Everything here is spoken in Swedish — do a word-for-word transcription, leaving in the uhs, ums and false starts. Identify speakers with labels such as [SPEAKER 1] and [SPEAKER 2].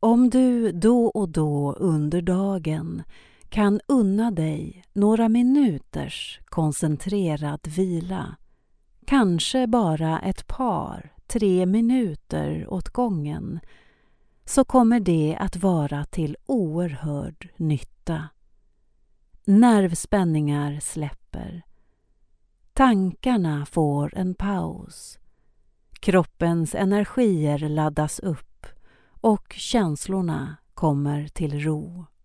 [SPEAKER 1] Om du då och då under dagen kan unna dig några minuters koncentrerad vila, kanske bara ett par, tre minuter åt gången, så kommer det att vara till oerhörd nytta. Nervspänningar släpper. Tankarna får en paus. Kroppens energier laddas upp och känslorna kommer till ro.